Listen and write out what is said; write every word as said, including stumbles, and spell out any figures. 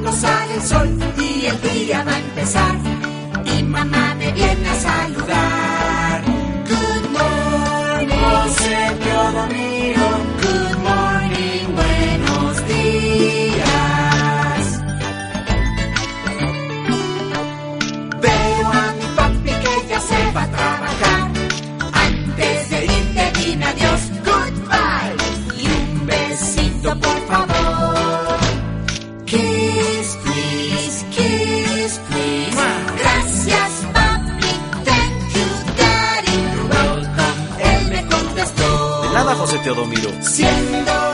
pronto sale el sol y el día va a empezar. Y mamá me viene a saludar. Good morning, José Teodomiro. Good morning, buenos días. Veo a mi papi que ya se va a trabajar. Antes de irte dime adiós, goodbye. Y un besito por favor. Kiss, please, kiss, please. Gracias, papi, thank you, daddy. You're welcome, él me contestó. De nada, José Teodomiro. Siendo